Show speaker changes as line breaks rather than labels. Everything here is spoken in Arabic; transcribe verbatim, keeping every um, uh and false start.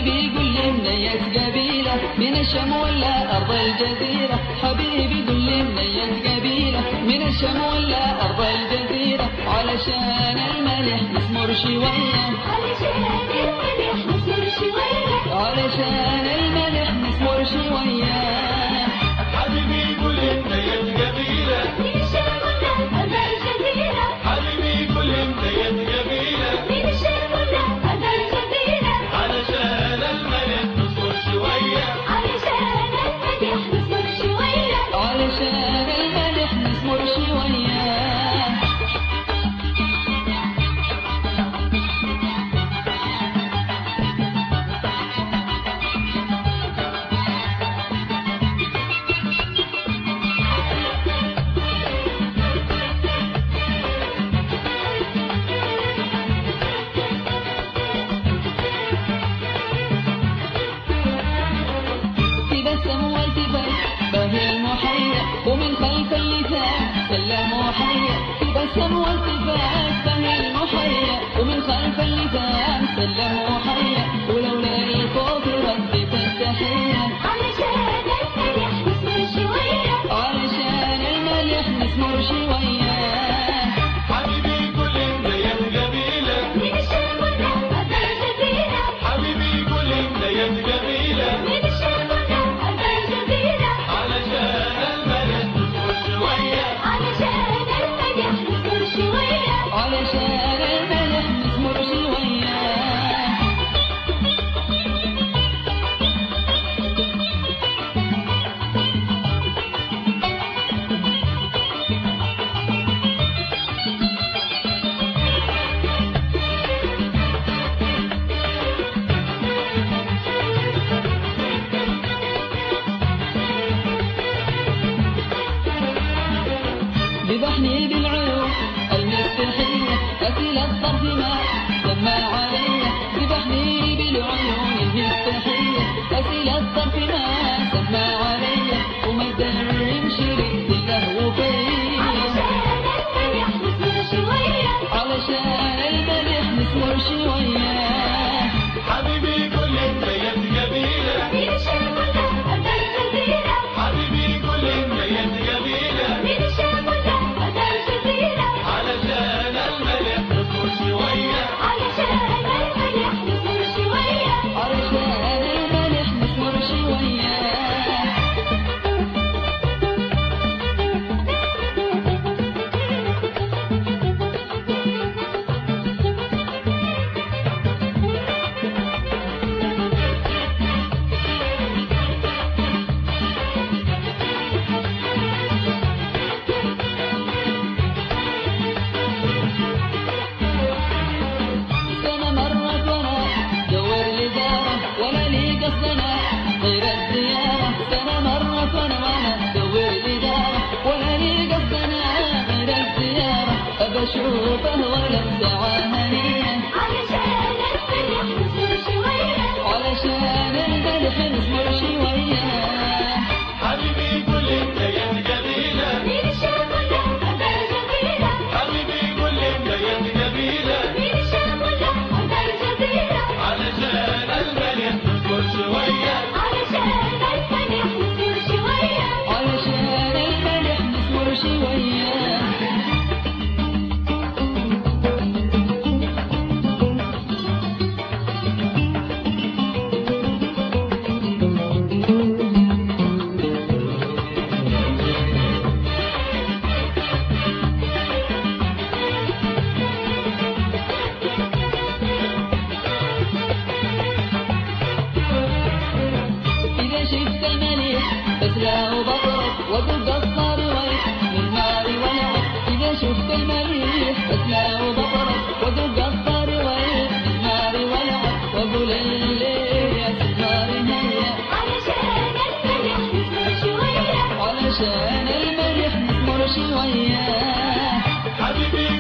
حبيبي قل لي منيت قبيلة من الشام ولا أرض الجزيرة؟ حبيبي قل لي منيت قبيلة من الشام ولا أرض الجزيرة؟ علشان الملح نسمر شوية،
علشان الملح نسمر شوية،
علشان الملح نسمر شوية.
حبيبي قل لي منيت قبيلة
من الشام ولا أرض الجزيرة؟
حبيبي قل لي منيت قبيلة
من الشام ولا أرض الجزيرة؟
علشان الملح نصبر شوية،
علشان الملح نسمر شوية،
علشان الملح نسمر شوية. باهي المحيا ومن خلف اللسان سلم وحيا، تبسم والتفات باهي المحيا ومن خلف اللسان سلم وحيا، ولولا الخوف ردت التحية.
علشان الملح نسمر شوية،
علشان الملح نسمر شوية.
حبيبي قل لي منيت قبيلة
من الشام ولا أرض الجزيرة؟
حبيبي قل لي منيت قبيلة
من الشام ولا أرض الجزيرة؟
علشان الملح نصبر شوية،
علشان الملح نسمر شوية،
علشان الملح نسمر شوية. ذبحني بالعيون المستحية أسيل الطرف ما سمى علي، ذبحني بالعيون المستحية أسيل الطرف ما سمى علي، ومد الرمش للهو فيا.
علشان الملح نسمر شوية،
علشان الملح نسمر شوية.
حبيبي قل لي منيت قبيلة
من الشام ولا أرض الجزيرة؟
حبيبي قل لي منيت قبيلة
من الشام ولا أرض الجزيرة؟
علشان الملح نصبر شوية،
علشان الملح نسمر شوية،
علشان الملح نسمر شوية. سنة مرت وانا دور لي زارة ولا لي قصدنا غير الزيارة، سنة مرت وانا وانا دور لي زارة ولا لي قصدنا غير الزيارة، أبى أشوفه ولو ساعة هنية،
علشان الملح نسمر شوية،
علشان الملح نسمر شوية.
حبيبي قل لي منيت قبيلة
من الشام ولا أرض الجزيرة؟
حبيبي قل لي منيت قبيلة
من الشام ولا أرض الجزيرة؟
علشان الملح نصبر شوية،
علشان الملح نسمر شوية،
علشان الملح نسمر شوية. إذا شفت المليح بسلا وبطرب وذوق الصارويح من نار ولعب، إذا شفت المليح بسلا وبطرب وذوق الصارويح من نار ولعب، وأقول الليل يا سمار هيا،
علشان الملح نسمر شوية،
علشان الملح نسمر شوية.
حبيبي